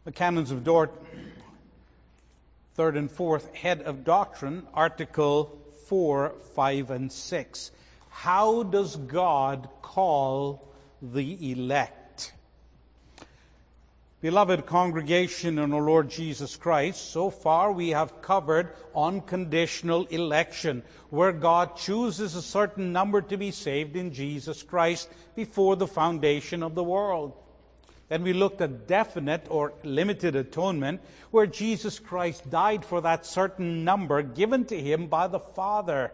The Canons of Dort, third and fourth, Head of Doctrine, Article 4, 5, and 6. How does God call the elect? Beloved congregation in our Lord Jesus Christ, so far we have covered unconditional election, where God chooses a certain number to be saved in Jesus Christ before the foundation of the world. Then we looked at definite or limited atonement, where Jesus Christ died for that certain number given to him by the Father.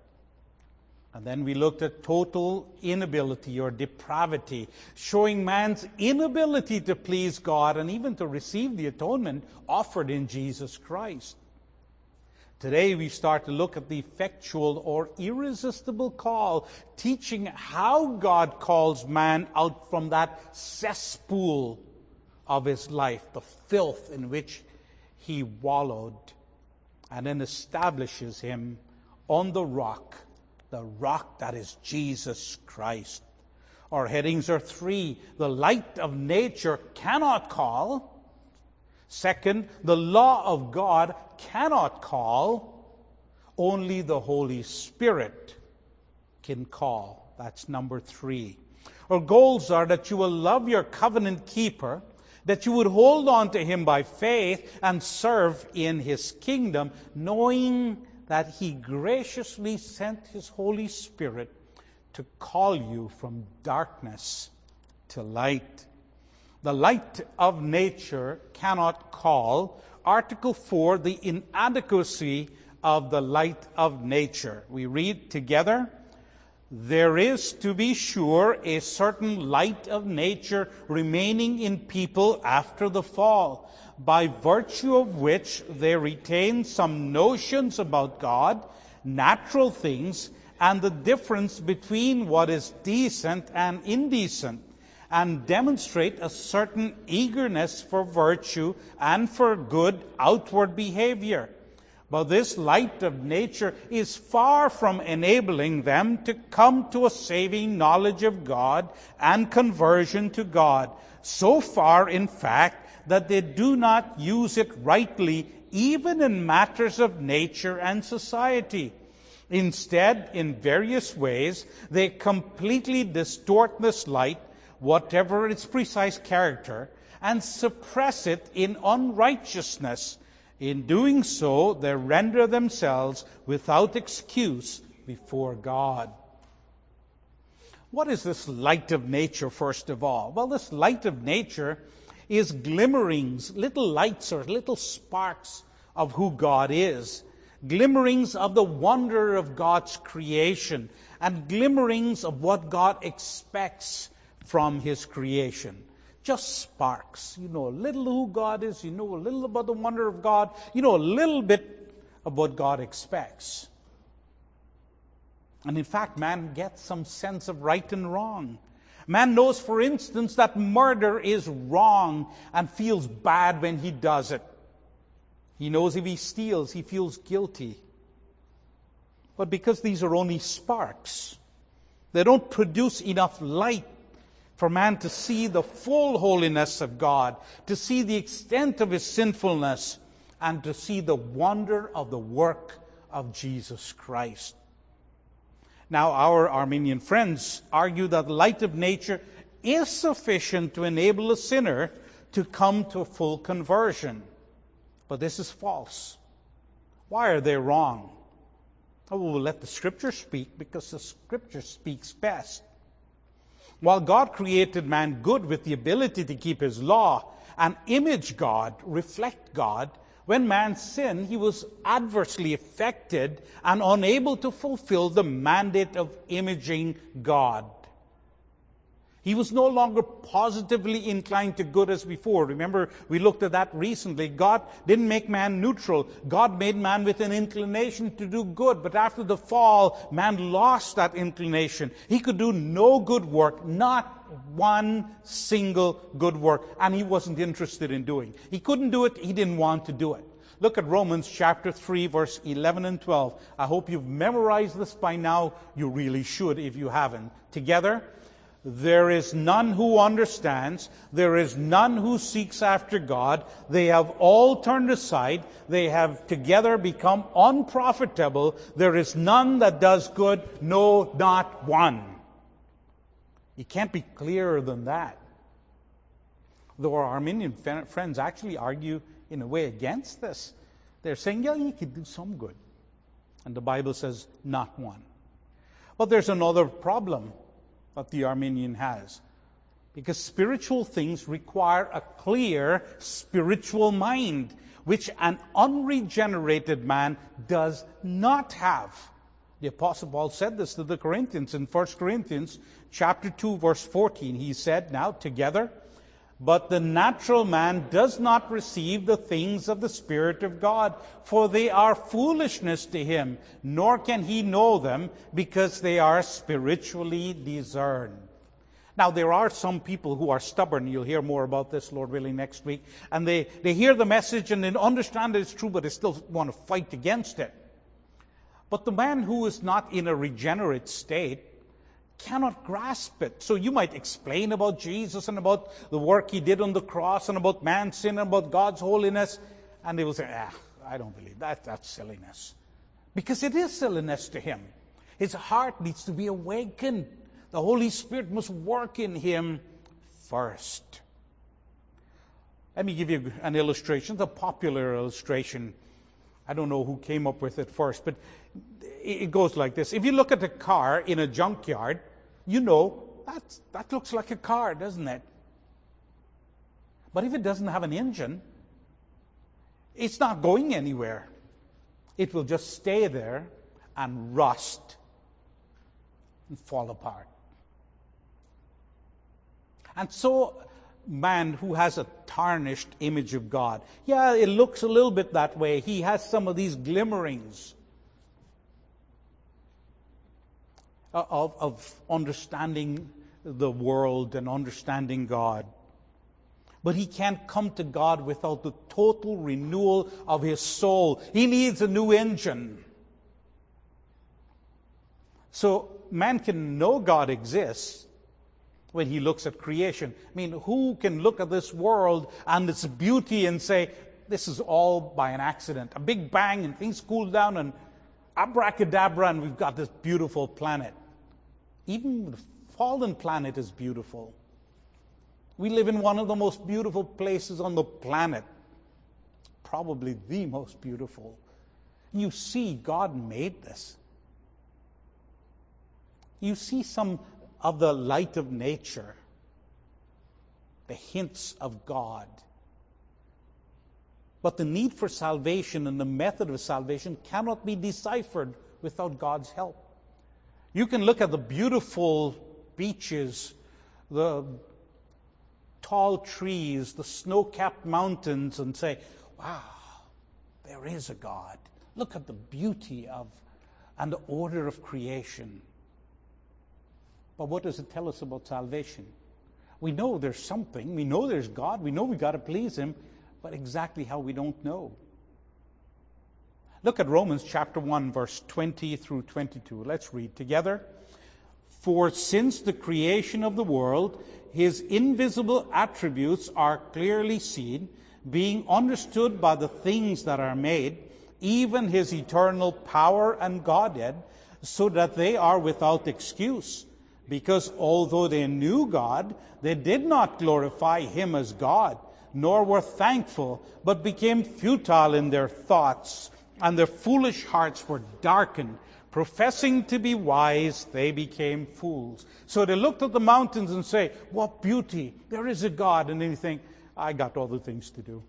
And then we looked at total inability or depravity, showing man's inability to please God and even to receive the atonement offered in Jesus Christ. Today we start to look at the effectual or irresistible call, teaching how God calls man out from that cesspool of his life, the filth in which he wallowed, and then establishes him on the rock that is Jesus Christ. Our headings are three. The light of nature cannot call. Second, the law of God cannot call. Only the Holy Spirit can call. That's number 3. Our goals are that you will love your covenant keeper, that you would hold on to him by faith and serve in his kingdom, knowing that he graciously sent his Holy Spirit to call you from darkness to light. The light of nature cannot call. Article 4, the inadequacy of the light of nature. We read together, "There is, to be sure, a certain light of nature remaining in people after the fall, by virtue of which they retain some notions about God, natural things, and the difference between what is decent and indecent, and demonstrate a certain eagerness for virtue and for good outward behavior. But this light of nature is far from enabling them to come to a saving knowledge of God and conversion to God, so far, in fact, that they do not use it rightly, even in matters of nature and society. Instead, in various ways, they completely distort this light, whatever its precise character, and suppress it in unrighteousness. In doing so, they render themselves without excuse before God." What is this light of nature, first of all? Well, this light of nature is glimmerings, little lights or little sparks of who God is. Glimmerings of the wonder of God's creation, and glimmerings of what God expects from his creation. Just sparks. You know a little who God is, you know a little about the wonder of God, you know a little bit of what God expects. And in fact, man gets some sense of right and wrong. Man knows, for instance, that murder is wrong and feels bad when he does it. He knows if he steals, he feels guilty. But because these are only sparks, they don't produce enough light for man to see the full holiness of God, to see the extent of his sinfulness, and to see the wonder of the work of Jesus Christ. Now, our Arminian friends argue that the light of nature is sufficient to enable a sinner to come to full conversion. But this is false. Why are they wrong? Oh, we'll let the Scripture speak, because the Scripture speaks best. While God created man good with the ability to keep his law and image God, reflect God, when man sinned, he was adversely affected and unable to fulfill the mandate of imaging God. He was no longer positively inclined to good as before. Remember, we looked at that recently. God didn't make man neutral. God made man with an inclination to do good. But after the fall, man lost that inclination. He could do no good work, not one single good work. And he wasn't interested in doing. He couldn't do it. He didn't want to do it. Look at Romans chapter 3, verse 11 and 12. I hope you've memorized this by now. You really should if you haven't. Together. There is none who understands. There is none who seeks after God. They have all turned aside. They have together become unprofitable. There is none that does good, no, not one. You can't be clearer than that. Though our Arminian friends actually argue in a way against this. They're saying, yeah, you could do some good. And the Bible says, not one. But there's another problem that the Arminian has. Because spiritual things require a clear spiritual mind, which an unregenerated man does not have. The Apostle Paul said this to the Corinthians in 1 Corinthians chapter 2, verse 14. He said, now together, but the natural man does not receive the things of the Spirit of God, for they are foolishness to him, nor can he know them, because they are spiritually discerned. Now, there are some people who are stubborn. You'll hear more about this, Lord willing, next week. And they hear the message and they understand that it's true, but they still want to fight against it. But the man who is not in a regenerate state cannot grasp it. So you might explain about Jesus and about the work he did on the cross and about man's sin and about God's holiness, and they will say, I don't believe that. That's silliness. Because it is silliness to him. His heart needs to be awakened. The Holy Spirit must work in him first. Let me give you an illustration, the popular illustration. I don't know who came up with it first, but it goes like this. If you look at a car in a junkyard, you know that looks like a car, doesn't it? But if it doesn't have an engine, it's not going anywhere. It will just stay there and rust and fall apart. And so, man who has a tarnished image of God, yeah, it looks a little bit that way. He has some of these glimmerings of understanding the world and understanding God. But he can't come to God without the total renewal of his soul. He needs a new engine. So man can know God exists when he looks at creation. I mean, who can look at this world and its beauty and say, this is all by an accident, a big bang and things cool down and abracadabra and we've got this beautiful planet. Even the fallen planet is beautiful. We live in one of the most beautiful places on the planet, probably the most beautiful. You see, God made this. You see some of the light of nature, the hints of God. But the need for salvation and the method of salvation cannot be deciphered without God's help. You can look at the beautiful beaches, the tall trees, the snow-capped mountains, and say, wow, there is a God. Look at the beauty of and the order of creation. But what does it tell us about salvation? We know there's something. We know there's God. We know we've got to please him. But exactly how, we don't know. Look at Romans chapter 1, verse 20 through 22. Let's read together. For since the creation of the world, his invisible attributes are clearly seen, being understood by the things that are made, even his eternal power and Godhead, so that they are without excuse. Because although they knew God, they did not glorify him as God, nor were thankful, but became futile in their thoughts, and their foolish hearts were darkened. Professing to be wise, they became fools. So they looked at the mountains and say, what beauty, there is a God. And then you think, I got other things to do.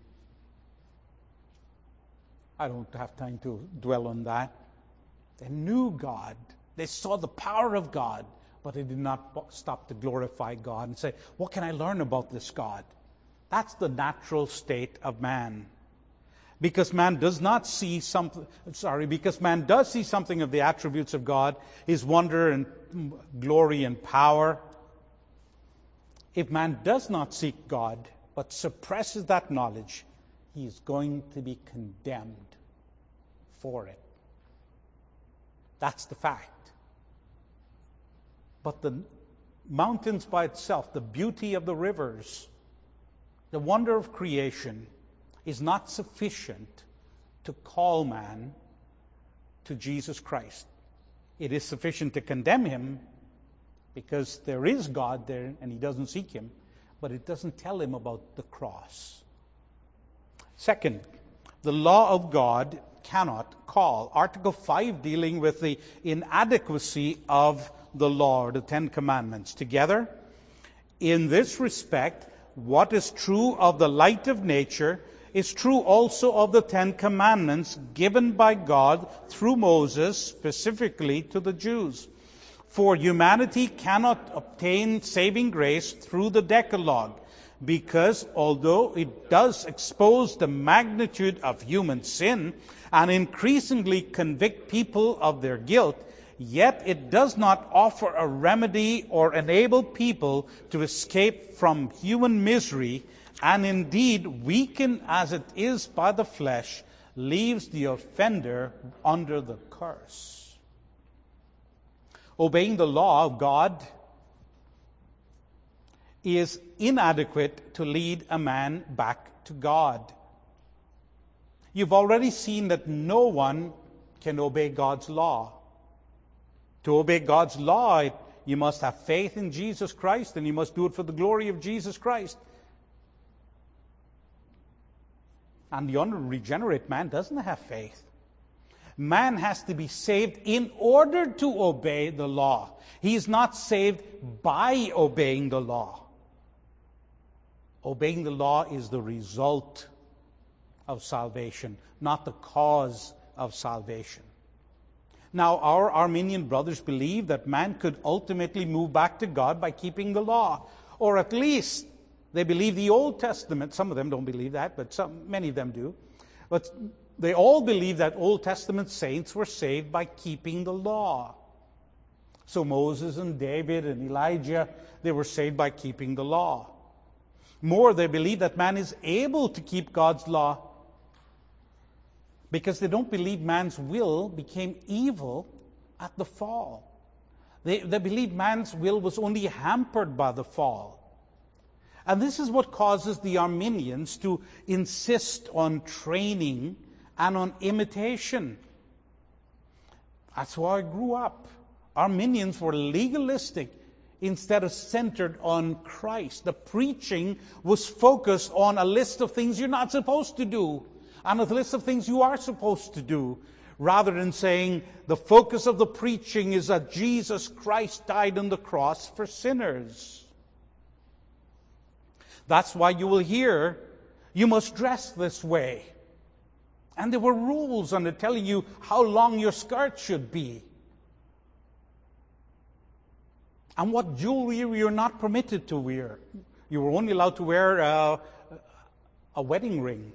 I don't have time to dwell on that. They knew God. They saw the power of God, but they did not stop to glorify God and say, what can I learn about this God? That's the natural state of man. Because man does see something of the attributes of God, his wonder and glory and power. If man does not seek God, but suppresses that knowledge, he is going to be condemned for it. That's the fact. But the mountains by itself, the beauty of the rivers, the wonder of creation is not sufficient to call man to Jesus Christ. It is sufficient to condemn him because there is God there and he doesn't seek him, but it doesn't tell him about the cross. Second, the law of God cannot call. Article 5 dealing with the inadequacy of the law, or the Ten Commandments. Together, in this respect, what is true of the light of nature is true also of the Ten Commandments given by God through Moses, specifically to the Jews. For humanity cannot obtain saving grace through the Decalogue, because although it does expose the magnitude of human sin and increasingly convict people of their guilt, yet it does not offer a remedy or enable people to escape from human misery, and indeed, weakened as it is by the flesh, leaves the offender under the curse. Obeying the law of God is inadequate to lead a man back to God. You've already seen that no one can obey God's law. To obey God's law, you must have faith in Jesus Christ, and you must do it for the glory of Jesus Christ. And the unregenerate man doesn't have faith. Man has to be saved in order to obey the law. He is not saved by obeying the law. Obeying the law is the result of salvation, not the cause of salvation. Now, our Arminian brothers believe that man could ultimately move back to God by keeping the law. Or at least they believe the Old Testament. Some of them don't believe that, but many of them do. But they all believe that Old Testament saints were saved by keeping the law. So Moses and David and Elijah, they were saved by keeping the law. More, they believe that man is able to keep God's law because they don't believe man's will became evil at the fall. They believe man's will was only hampered by the fall. And this is what causes the Arminians to insist on training and on imitation. That's how I grew up. Arminians were legalistic instead of centered on Christ. The preaching was focused on a list of things you're not supposed to do and a list of things you are supposed to do, rather than saying the focus of the preaching is that Jesus Christ died on the cross for sinners. That's why you will hear, you must dress this way. And there were rules on it telling you how long your skirt should be. And what jewelry you're not permitted to wear. You were only allowed to wear a wedding ring.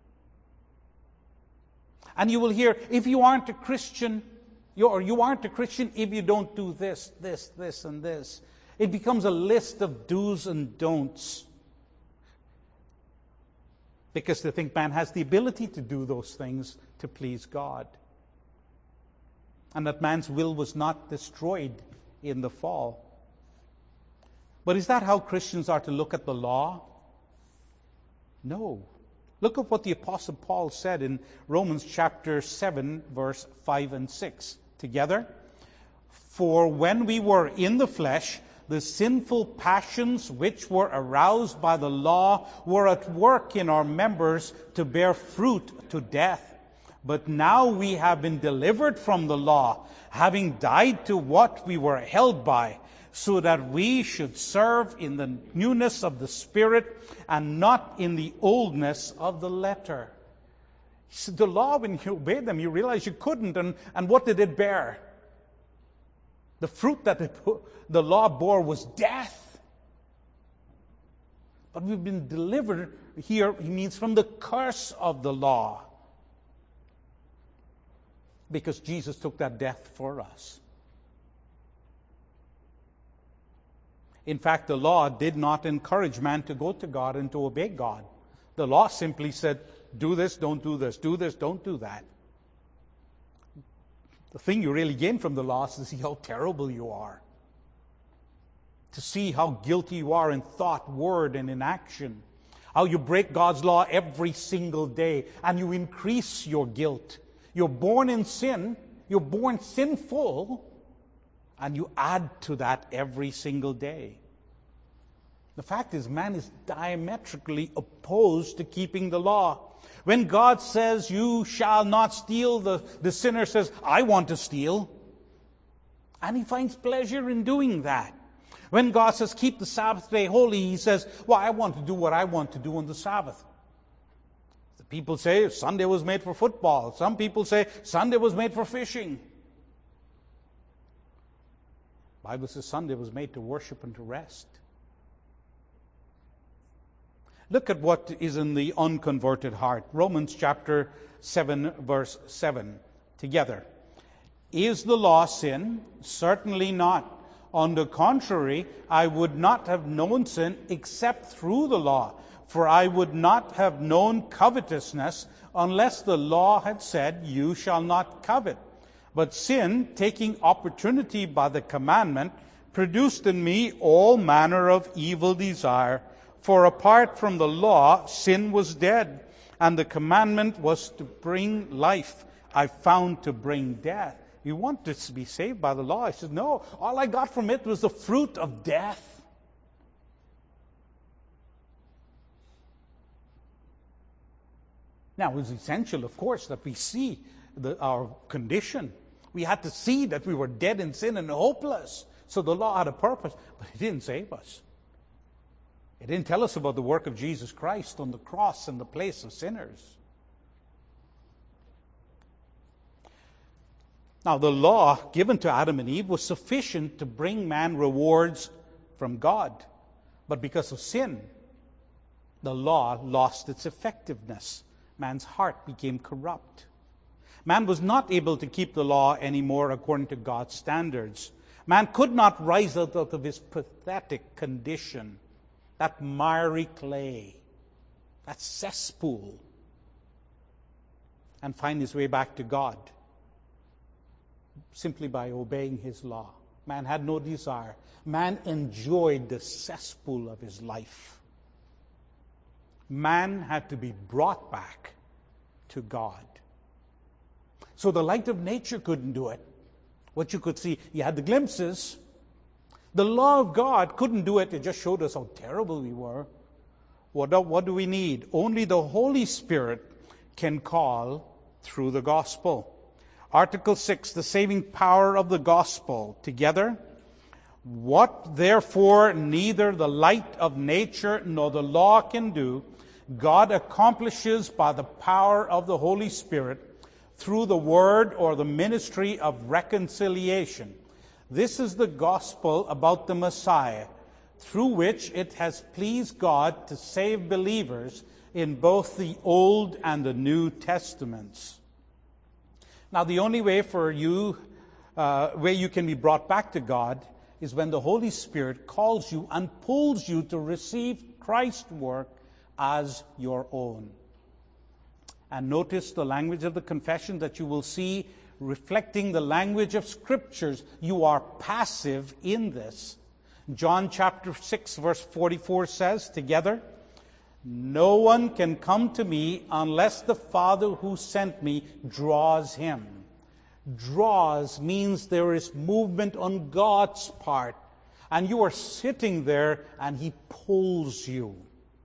And you will hear, if you aren't a Christian, you aren't a Christian if you don't do this, this, this, and this. It becomes a list of do's and don'ts. Because they think man has the ability to do those things to please God. And that man's will was not destroyed in the fall. But is that how Christians are to look at the law? No. Look at what the Apostle Paul said in Romans chapter 7, verse 5 and 6. Together. For when we were in the flesh, the sinful passions which were aroused by the law were at work in our members to bear fruit to death. But now we have been delivered from the law, having died to what we were held by, so that we should serve in the newness of the Spirit and not in the oldness of the letter. The law, when you obeyed them, you realize you couldn't. And what did it bear? The fruit that the law bore was death. But we've been delivered here, he means, from the curse of the law. Because Jesus took that death for us. In fact, the law did not encourage man to go to God and to obey God. The law simply said, do this, don't do this. Do this, don't do that. The thing you really gain from the law is to see how terrible you are. to see how guilty you are in thought, word, and in action. How you break God's law every single day, and you increase your guilt. You're born in sin, you're born sinful, and you add to that every single day. The fact is, man is diametrically opposed to keeping the law. When God says, you shall not steal, the sinner says, I want to steal. And he finds pleasure in doing that. When God says, keep the Sabbath day holy, he says, well, I want to do what I want to do on the Sabbath. The people say Sunday was made for football. Some people say Sunday was made for fishing. The Bible says Sunday was made to worship and to rest. Look at what is in the unconverted heart. Romans chapter 7, verse 7. Together. Is the law sin? Certainly not. On the contrary, I would not have known sin except through the law. For I would not have known covetousness unless the law had said, you shall not covet. But sin, taking opportunity by the commandment, produced in me all manner of evil desire. For apart from the law, sin was dead, and the commandment was to bring life. I found to bring death. You want to be saved by the law? I said, no, all I got from it was the fruit of death. Now, it was essential, of course, that we see our condition. We had to see that we were dead in sin and hopeless. So the law had a purpose, but it didn't save us. It didn't tell us about the work of Jesus Christ on the cross in the place of sinners. Now, the law given to Adam and Eve was sufficient to bring man rewards from God. But because of sin, the law lost its effectiveness. Man's heart became corrupt. Man was not able to keep the law anymore according to God's standards. Man could not rise out of his pathetic condition, that miry clay, that cesspool, and find his way back to God simply by obeying his law. Man had no desire. Man enjoyed the cesspool of his life. Man had to be brought back to God. So the light of nature couldn't do it. What you could see, you had the glimpses. The law of God couldn't do it. It just showed us how terrible we were. What do we need? Only the Holy Spirit can call through the gospel. Article 6, the saving power of the gospel. Together. What therefore neither the light of nature nor the law can do, God accomplishes by the power of the Holy Spirit through the word or the ministry of reconciliation. This is the gospel about the Messiah, through which it has pleased God to save believers in both the Old and the New Testaments. Now, the only way for you, where you can be brought back to God, is when the Holy Spirit calls you and pulls you to receive Christ's work as your own. And notice the language of the confession that you will see reflecting the language of Scriptures. You are passive in this. John chapter 6, verse 44 says, together, no one can come to me unless the Father who sent me draws him. Draws means there is movement on God's part. And you are sitting there and he pulls you.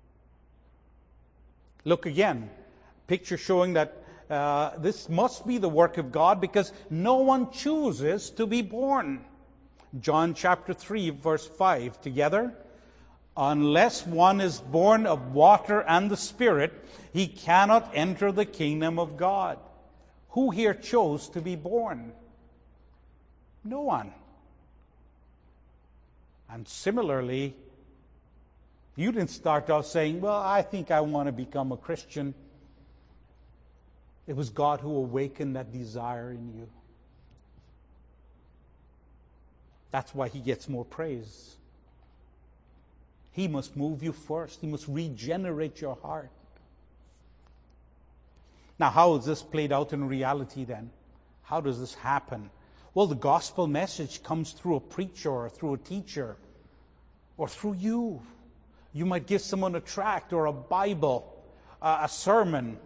Look again. Picture showing that this must be the work of God because no one chooses to be born. John chapter 3, verse 5. Together. Unless one is born of water and the Spirit, he cannot enter the kingdom of God. Who here chose to be born? No one. And similarly, you didn't start out saying, well, I think I want to become a Christian. It was God who awakened that desire in you. That's why he gets more praise. He must move you first. He must regenerate your heart. Now, how is this played out in reality then? How does this happen? Well, the gospel message comes through a preacher or through a teacher. or through you. You might give someone a tract or a Bible, a sermon,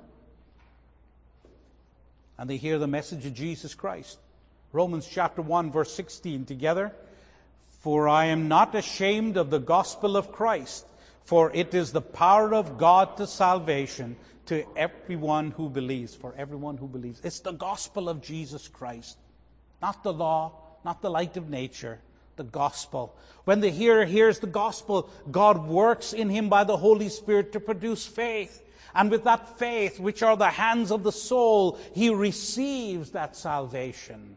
and they hear the message of Jesus Christ. Romans chapter 1, verse 16 together. For I am not ashamed of the gospel of Christ, for it is the power of God to salvation to everyone who believes. For everyone who believes. It's the gospel of Jesus Christ. Not the law, not the light of nature. The gospel. When the hearer hears the gospel, God works in him by the Holy Spirit to produce faith. And with that faith, which are the hands of the soul, he receives that salvation.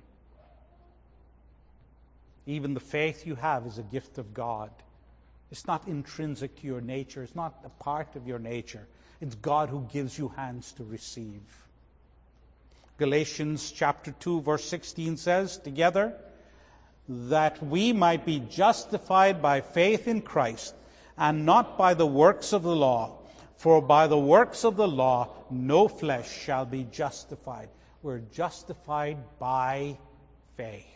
Even the faith you have is a gift of God. It's not intrinsic to your nature. It's not a part of your nature. It's God who gives you hands to receive. Galatians chapter 2, verse 16 says, together, that we might be justified by faith in Christ, and not by the works of the law. For by the works of the law, no flesh shall be justified. We're justified by faith.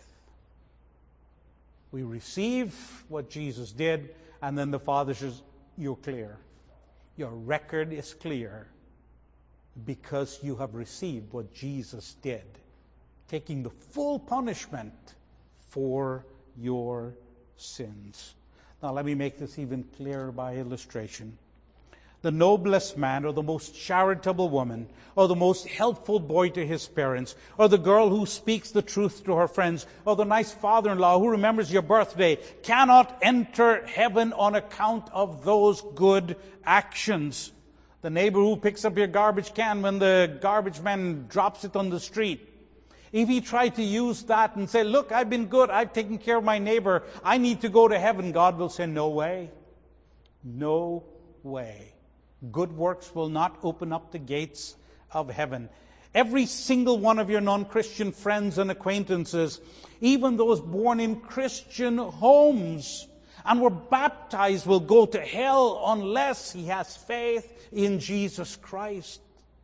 We receive what Jesus did, and then the Father says, you're clear. Your record is clear because you have received what Jesus did, taking the full punishment for your sins. Now let me make this even clearer by illustration. The noblest man, or the most charitable woman, or the most helpful boy to his parents, or the girl who speaks the truth to her friends, or the nice father-in-law who remembers your birthday, cannot enter heaven on account of those good actions. The neighbor who picks up your garbage can when the garbage man drops it on the street. If he tried to use that and say, look, I've been good, I've taken care of my neighbor, I need to go to heaven, God will say, no way. No way. Good works will not open up the gates of heaven. Every single one of your non-Christian friends and acquaintances, even those born in Christian homes and were baptized, will go to hell unless he has faith in Jesus Christ.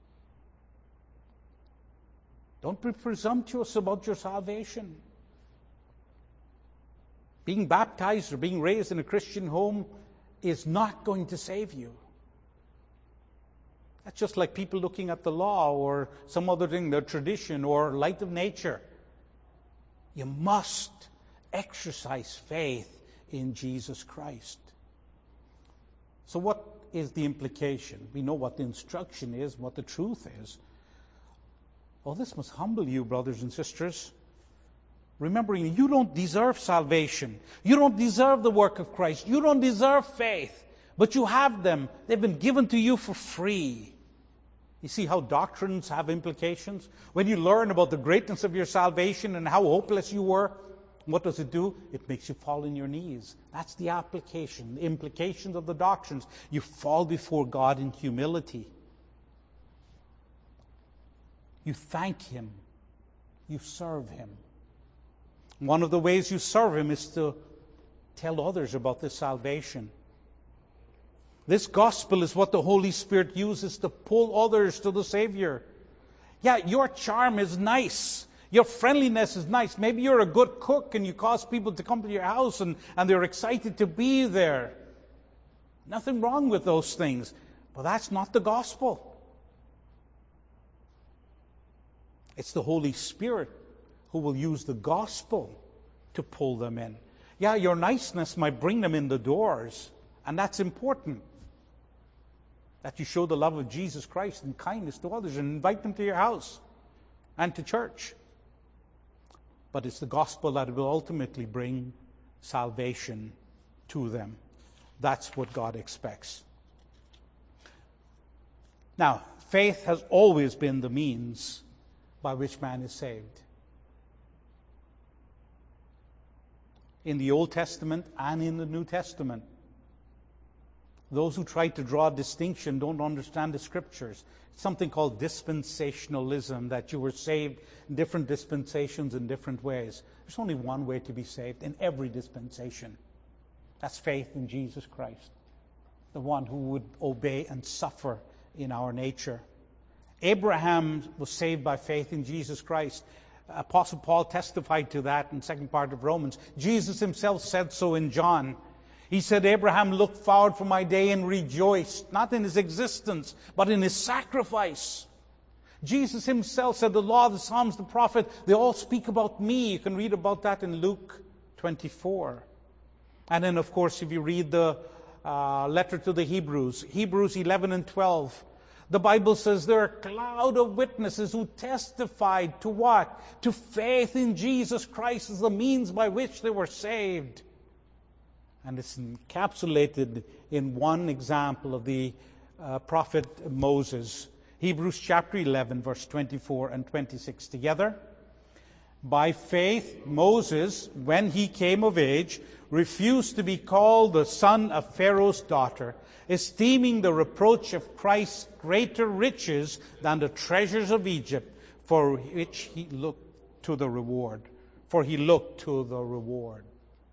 Don't be presumptuous about your salvation. Being baptized or being raised in a Christian home is not going to save you. That's just like people looking at the law or some other thing, the tradition or light of nature. You must exercise faith in Jesus Christ. So what is the implication? We know what the instruction is, what the truth is. Well, this must humble you, brothers and sisters. Remembering you don't deserve salvation. You don't deserve the work of Christ. You don't deserve faith. But you have them. They've been given to you for free. You see how doctrines have implications? When you learn about the greatness of your salvation and how hopeless you were, what does it do? It makes you fall on your knees. That's the application, the implications of the doctrines. You fall before God in humility. You thank Him. You serve Him. One of the ways you serve Him is to tell others about this salvation. This gospel is what the Holy Spirit uses to pull others to the Savior. Yeah, your charm is nice. Your friendliness is nice. Maybe you're a good cook and you cause people to come to your house and they're excited to be there. Nothing wrong with those things. But that's not the gospel. It's the Holy Spirit who will use the gospel to pull them in. Yeah, your niceness might bring them in the doors, and that's important. That you show the love of Jesus Christ and kindness to others and invite them to your house and to church. But it's the gospel that will ultimately bring salvation to them. That's what God expects. Now, faith has always been the means by which man is saved. In the Old Testament and in the New Testament. Those who try to draw a distinction don't understand the Scriptures. It's something called dispensationalism, that you were saved in different dispensations in different ways. There's only one way to be saved in every dispensation. That's faith in Jesus Christ, the one who would obey and suffer in our nature. Abraham was saved by faith in Jesus Christ. Apostle Paul testified to that in the second part of Romans. Jesus himself said so in John. He said, Abraham looked forward for my day and rejoiced, not in his existence, but in his sacrifice. Jesus himself said, the law, the Psalms, the prophet, they all speak about me. You can read about that in Luke 24. And then, of course, if you read the letter to the Hebrews 11 and 12, the Bible says there are a cloud of witnesses who testified to what? To faith in Jesus Christ as the means by which they were saved. And it's encapsulated in one example of the prophet Moses. Hebrews chapter 11, verse 24 and 26 together. By faith, Moses, when he came of age, refused to be called the son of Pharaoh's daughter, esteeming the reproach of Christ greater riches than the treasures of Egypt, for which he looked to the reward. For he looked to the reward.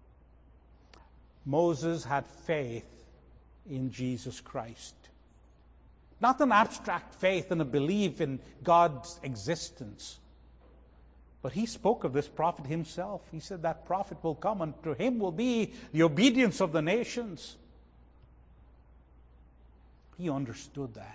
Moses had faith in Jesus Christ. Not an abstract faith and a belief in God's existence. But he spoke of this prophet himself. He said that prophet will come, and to him will be the obedience of the nations. He understood that.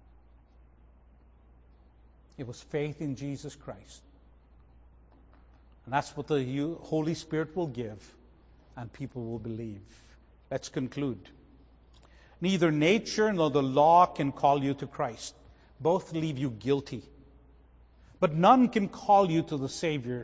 It was faith in Jesus Christ. And that's what the Holy Spirit will give, and people will believe. Let's conclude. Neither nature nor the law can call you to Christ. Both leave you guilty. But none can call you to the Savior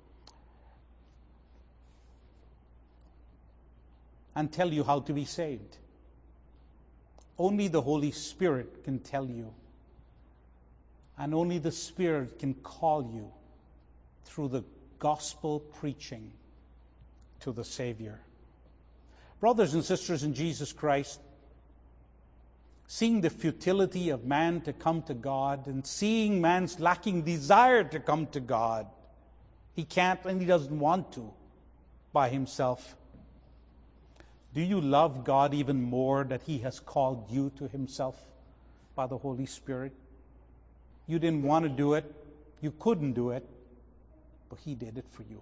and tell you how to be saved. Only the Holy Spirit can tell you. And only the Spirit can call you through the gospel preaching to the Savior. Brothers and sisters in Jesus Christ, seeing the futility of man to come to God and seeing man's lacking desire to come to God, he can't and he doesn't want to by himself. Do you love God even more that he has called you to himself by the Holy Spirit? You didn't want to do it. You couldn't do it. But he did it for you.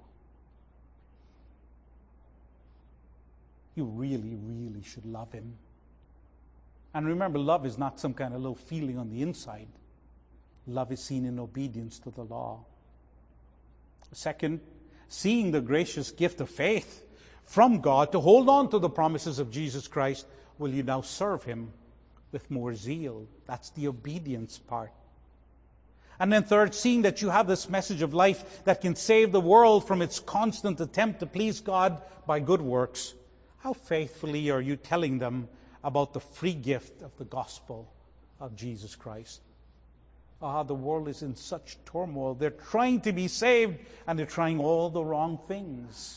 You really, really should love him. And remember, love is not some kind of little feeling on the inside. Love is seen in obedience to the law. Second, seeing the gracious gift of faith from God to hold on to the promises of Jesus Christ, will you now serve him with more zeal? That's the obedience part. And then third, seeing that you have this message of life that can save the world from its constant attempt to please God by good works, how faithfully are you telling them about the free gift of the gospel of Jesus Christ? The world is in such turmoil. They're trying to be saved, and they're trying all the wrong things.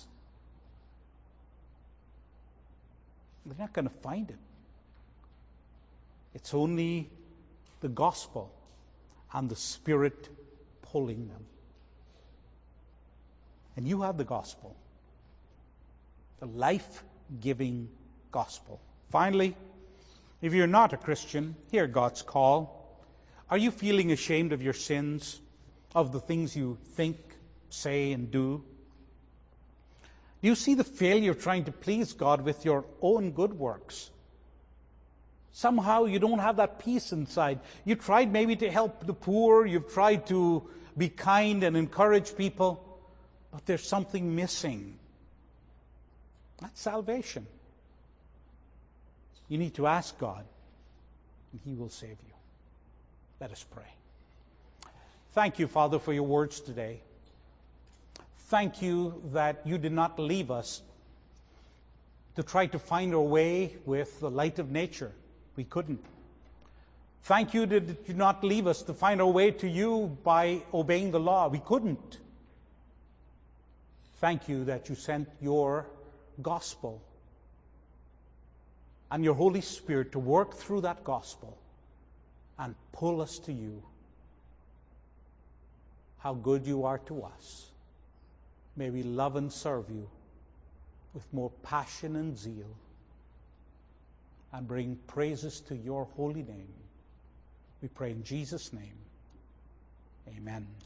They're not going to find it. It's only the gospel and the Spirit pulling them. And you have the gospel, the life-giving gospel. Finally, if you're not a Christian, hear God's call. Are you feeling ashamed of your sins, of the things you think, say, and do? Do you see the failure of trying to please God with your own good works? Somehow you don't have that peace inside. You tried maybe to help the poor, you've tried to be kind and encourage people, but there's something missing. That's salvation. You need to ask God, and he will save you. Let us pray. Thank you, Father, for your words today. Thank you that you did not leave us to try to find our way with the light of nature. We couldn't. Thank you that you did not leave us to find our way to you by obeying the law. We couldn't. Thank you that you sent your gospel and your Holy Spirit to work through that gospel and pull us to you. How good you are to us. May we love and serve you with more passion and zeal and bring praises to your holy name. We pray in Jesus' name. Amen.